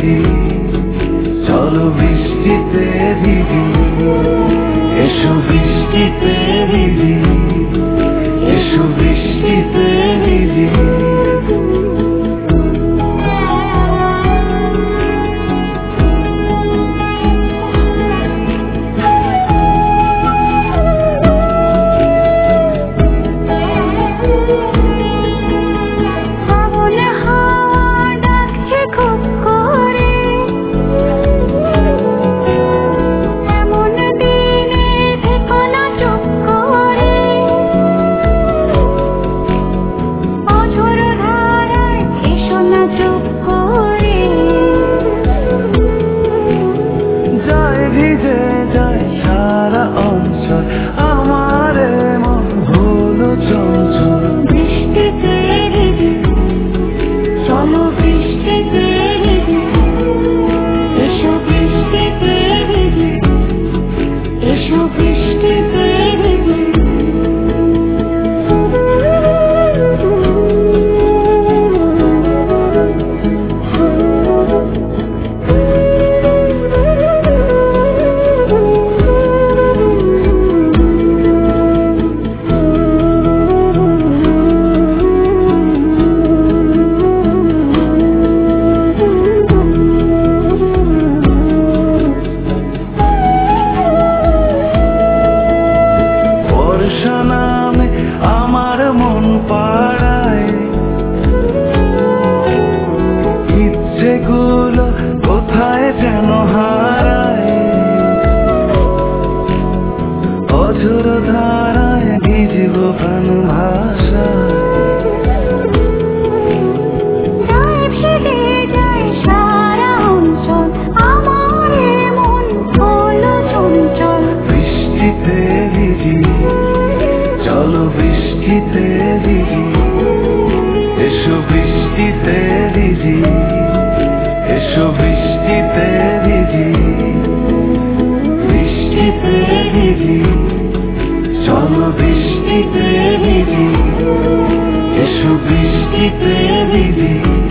ভিজি, চলো বৃষ্টিতে ভিজি, এসো বৃষ্টিতে ভিজি, এসো বৃষ্টিতে ভিজি। ভিজে যায় সারা অঞ্চল, আমার মন হলো চঞ্চল। বৃষ্টিতে ভিজি, চলো বৃষ্টিতে ভিজি, এসো বৃষ্টিতে ভিজি, এসো বৃষ্টিতে ভিজি। নামে আমার মন পাড়ায়, ইচ্ছেগুলো কোথায় যেন হারায়। অঝোর ধারায় ভিজব প্রাণ ভাষায়, বৃষ্টিতে ভিজি, চলো বৃষ্টিতে ভিজি, এসো বৃষ্টিতে ভিজি, এসো বৃষ্টিতে ভিজি, বৃষ্টিতে ভিজি, চলো বৃষ্টিতে ভিজি, এসো বৃষ্টিতে ভিজি।